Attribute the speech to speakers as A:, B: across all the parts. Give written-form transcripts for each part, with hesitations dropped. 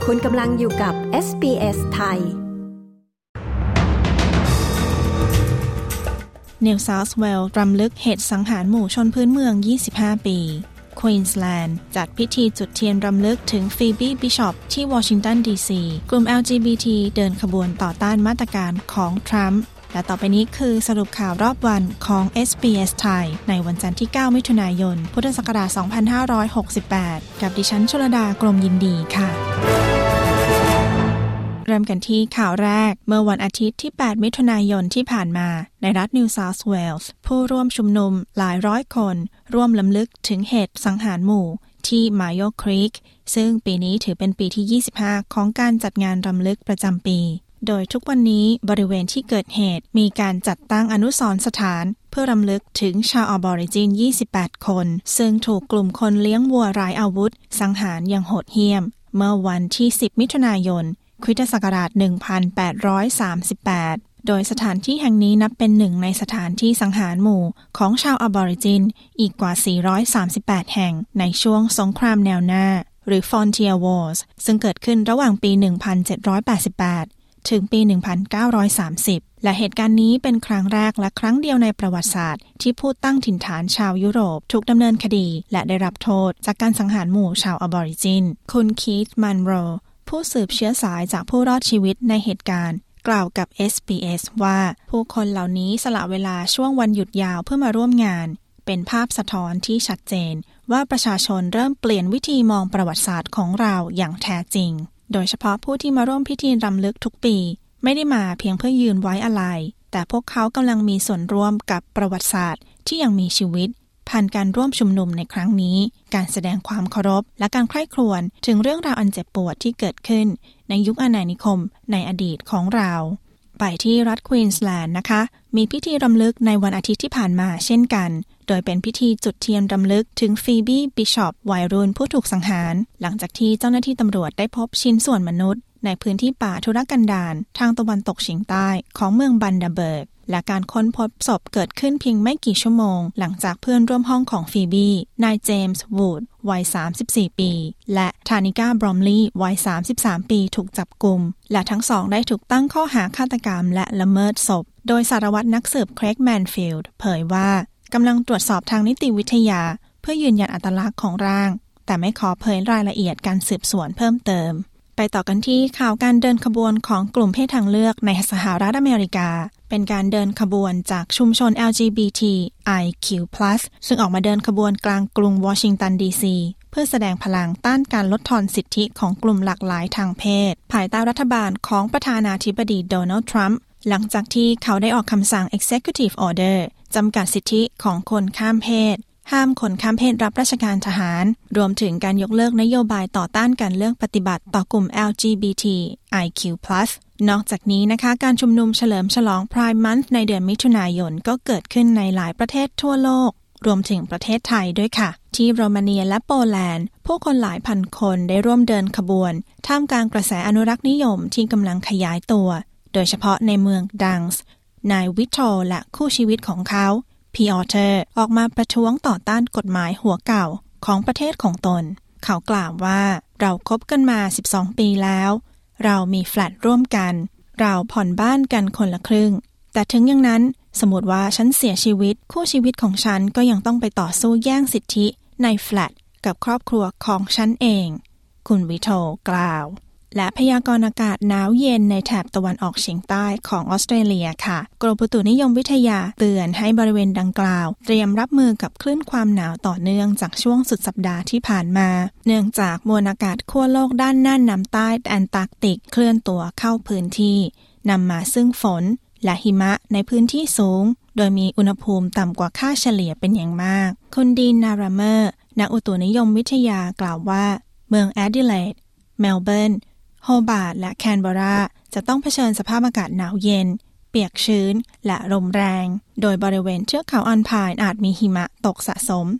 A: คุณกำลังอยู่กับ SBS ไทย
B: New South Wales รำลึกเหตุสังหารหมู่ชนพื้นเมือง25 ปี Queensland จัดพิธีจุดเทียนรำลึกถึง Phoebe Bishop ที่วอชิงตันดีซีกลุ่ม LGBT เดินขบวนต่อต้านมาตรการของทรัมป์และต่อไปนี้คือสรุปข่าวรอบวันของ SBS ไทยในวันจันทร์ที่ 9 มิถุนายน พุทธศักราช 2568 กับดิฉันชลดากรมยินดีค่ะเริ่มกันที่ข่าวแรกเมื่อวันอาทิตย์ที่ 8 มิถุนายนที่ผ่านมาในรัฐ New South Wales ผู้ร่วมชุมนุมหลายร้อยคนร่วมรำลึกถึงเหตุสังหารหมู่ที่ Mayo Creek ซึ่งปีนี้ถือเป็นปีที่ 25 ของการจัดงานรำลึกประจำปีโดยทุกวันนี้บริเวณที่เกิดเหตุมีการจัดตั้งอนุสรณ์สถานเพื่อรำลึกถึงชาวออบอริจิน 28 คนซึ่งถูกกลุ่มคนเลี้ยงวัวไร้อาวุธสังหารอย่างโหดเหี้ยมเมื่อวันที่ 10 มิถุนายนคริสตศักราช 1838 โดยสถานที่แห่งนี้นับเป็นหนึ่งในสถานที่สังหารหมู่ของชาวออบอริจินอีกกว่า 438 แห่งในช่วงสงครามแนวหน้าหรือ Frontier Wars ซึ่งเกิดขึ้นระหว่างปี 1788 ถึงปี 1930 และเหตุการณ์นี้เป็นครั้งแรกและครั้งเดียวในประวัติศาสตร์ที่ผู้ตั้งถิ่นฐานชาวยุโรปถูกดำเนินคดีและได้รับโทษจากการสังหารหมู่ชาวออบอริจินคุณคีธ มันโรผู้สืบเชื้อสายจากผู้รอดชีวิตในเหตุการณ์กล่าวกับ SBS ว่าผู้คนเหล่านี้สละเวลาช่วงวันหยุดยาวเพื่อมาร่วมงานเป็นภาพสะท้อนที่ชัดเจนว่าประชาชนเริ่มเปลี่ยนวิธีมองประวัติศาสตร์ของเราอย่างแท้จริงโดยเฉพาะผู้ที่มาร่วมพิธีรำลึกทุกปีไม่ได้มาเพียงเพื่อยืนไว้อาลัยแต่พวกเขากำลังมีส่วนร่วมกับประวัติศาสตร์ที่ยังมีชีวิตผ่านการร่วมชุมนุมในครั้งนี้การแสดงความเคารพและการใคร่ครวญถึงเรื่องราวอันเจ็บปวดที่เกิดขึ้นในยุคอาณานิคมในอดีตของเราไปที่รัฐควีนสแลนด์นะคะมีพิธีรำลึกในวันอาทิตย์ที่ผ่านมาเช่นกันโดยเป็นพิธีจุดเทียนรำลึกถึงฟีบี้บิชอปวัยรุ่นผู้ถูกสังหารหลังจากที่เจ้าหน้าที่ตำรวจได้พบชิ้นส่วนมนุษย์ในพื้นที่ป่าทุรกันดารทางตะวันตกเฉียงใต้ของเมืองบันดาเบิร์กและการค้นพบศพเกิดขึ้นเพียงไม่กี่ชั่วโมงหลังจากเพื่อนร่วมห้องของฟีบี้นายเจมส์วูดวัย34 ปีและทานิก้าบรอมลีย์วัย33 ปีถูกจับกุมและทั้งสองได้ถูกตั้งข้อหาฆาตกรรมและละเมิดศพโดยสารวัตรนักสืบเครกแมนฟิลด์เผยว่ากำลังตรวจสอบทางนิติวิทยาเพื่อยืนยันอัตลักษณ์ของร่างแต่ไม่ขอเผยรายละเอียดการสืบสวนเพิ่มเติมไปต่อกันที่ข่าวการเดินขบวนของกลุ่มเพศทางเลือกในสหรัฐอเมริกาเป็นการเดินขบวนจากชุมชน LGBTIQ+ ซึ่งออกมาเดินขบวนกลางกรุงวอชิงตันดีซีเพื่อแสดงพลังต้านการลดทอนสิทธิของกลุ่มหลากหลายทางเพศภายใต้รัฐบาลของประธานาธิบดีโดนัลด์ทรัมป์หลังจากที่เขาได้ออกคำสั่ง Executive Order จำกัดสิทธิของคนข้ามเพศห้ามคนข้ามเพศรับราชการทหารรวมถึงการยกเลิกนโยบายต่อต้านการเลือกปฏิบัติต่อกลุ่ม LGBTIQ+ นอกจากนี้นะคะการชุมนุมเฉลิมฉลอง Pride Month ในเดือนมิถุนายนก็เกิดขึ้นในหลายประเทศทั่วโลกรวมถึงประเทศไทยด้วยค่ะที่โรมาเนียและโปแลนด์ผู้คนหลายพันคนได้ร่วมเดินขบวนท่ามกลางกระแสอนุรักษ์นิยมที่กำลังขยายตัวโดยเฉพาะในเมืองดังส์นายวิโตรและคู่ชีวิตของเขาพีออเทอร์ออกมาประท้วงต่อต้านกฎหมายหัวเก่าของประเทศของตนเขากล่าวว่าเราคบกันมา12 ปีแล้วเรามีแฟลตร่วมกันเราผ่อนบ้านกันคนละครึ่งแต่ถึงอย่างนั้นสมมติว่าฉันเสียชีวิตคู่ชีวิตของฉันก็ยังต้องไปต่อสู้แย่งสิทธิในแฟลตกับครอบครัวของฉันเองคุณวิโตรกล่าวและพยากรณ์อากาศหนาวเย็นในแถบตะวันออกเฉียงใต้ของออสเตรเลียค่ะกรมอุตุนิยมวิทยาเตือนให้บริเวณดังกล่าวเตรียมรับมือกับคลื่นความหนาวต่อเนื่องจากช่วงสุดสัปดาห์ที่ผ่านมาเนื่องจากมวลอากาศขั้วโลกด้านน่านน้ำใต้แอนตาร์กติกเคลื่อนตัวเข้าพื้นที่นำมาซึ่งฝนและหิมะในพื้นที่สูงโดยมีอุณหภูมิต่ำกว่าค่าเฉลี่ยเป็นอย่างมากคุณดีน นารามเมอร์นักอุตุนิยมวิทยากล่าวว่าเมืองแอดิเลดเมลเบิร์นโฮบาร์ตและแคนเบอราจะต้องเผชิญสภาพอากาศหนาวเย็นเปียกชื้นและลมแรงโดยบริเวณเทือกเขาอัลไพน์อาจมีหิมะตกสะสม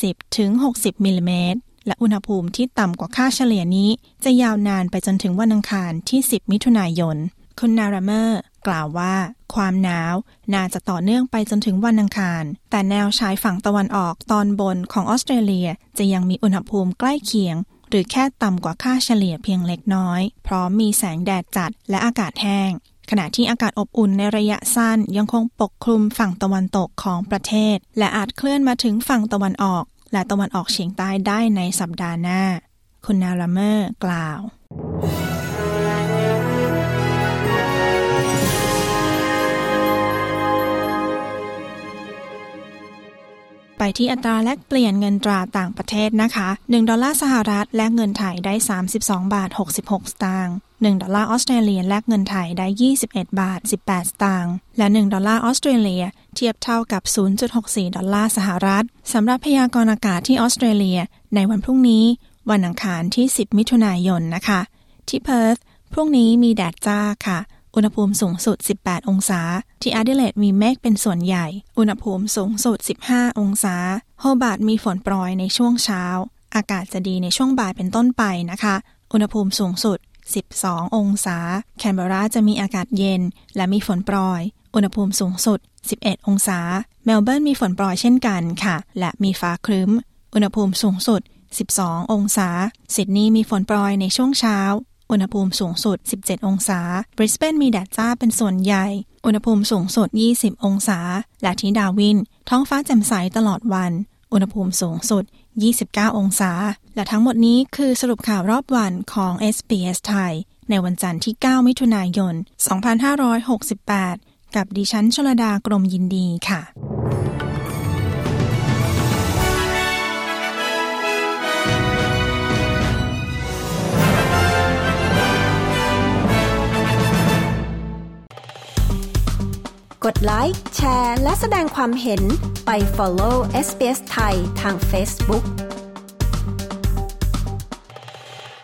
B: 40-60 มิลลิเมตรและอุณหภูมิที่ต่ำกว่าค่าเฉลี่ยนี้จะยาวนานไปจนถึงวันอังคารที่ 10 มิถุนายนคุณนารามเมอร์กล่าวว่าความหนาวน่าจะต่อเนื่องไปจนถึงวันอังคารแต่แนวชายฝั่งตะวันออกตอนบนของออสเตรเลียจะยังมีอุณหภูมิใกล้เคียงหรือแค่ต่ำกว่าค่าเฉลี่ยเพียงเล็กน้อยเพราะมีแสงแดดจัดและอากาศแห้งขณะที่อากาศอบอุ่นในระยะสั้นยังคงปกคลุมฝั่งตะวันตกของประเทศและอาจเคลื่อนมาถึงฝั่งตะวันออกและตะวันออกเฉียงใต้ได้ในสัปดาห์หน้าคุณนาลาเมอร์กล่าวไปที่อัตราแลกเปลี่ยนเงินตราต่างประเทศนะคะ1ดอลลาร์สหรัฐแลกเงินไทยได้32บาท66สตางค์1ดอลลาร์ออสเตรเลียแลกเงินไทยได้21บาท18สตางค์และ1ดอลลาร์ออสเตรเลียเทียบเท่ากับ 0.64 ดอลลาร์สหรัฐสำหรับพยากรณ์อากาศที่ออสเตรเลียในวันพรุ่งนี้วันอังคารที่10มิถุนายนนะคะที่เพิร์ธพรุ่งนี้มีแดดจ้าค่ะอุณหภูมิสูงสุด18องศาที่แอดิเลดมีเมฆเป็นส่วนใหญ่อุณหภูมิสูงสุด15องศาโฮบาร์ตมีฝนโปรยในช่วงเช้าอากาศจะดีในช่วงบ่ายเป็นต้นไปนะคะอุณหภูมิสูงสุด12องศาแคนเบอราจะมีอากาศเย็นและมีฝนโปรยอุณหภูมิสูงสุด11องศาเมลเบิร์นมีฝนโปรยเช่นกันค่ะและมีฟ้าครึ้มอุณหภูมิสูงสุด12องศาซิดนีย์มีฝนโปรยในช่วงเช้าอุณหภูมิสูงสุด17องศาบริสเบนมีแดดจ้าเป็นส่วนใหญ่อุณหภูมิสูงสุด20องศาและที่ดาร์วินท้องฟ้าแจ่มใสตลอดวันอุณหภูมิสูงสุด29องศาและทั้งหมดนี้คือสรุปข่าวรอบวันของ SBS ไทยในวันจันทร์ที่9มิถุนายน2568กับดิฉันชลดากรมยินดีค่ะ
A: กดไลค์แชร์และแสดงความเห็นไป follow SBS ไทยทาง Facebook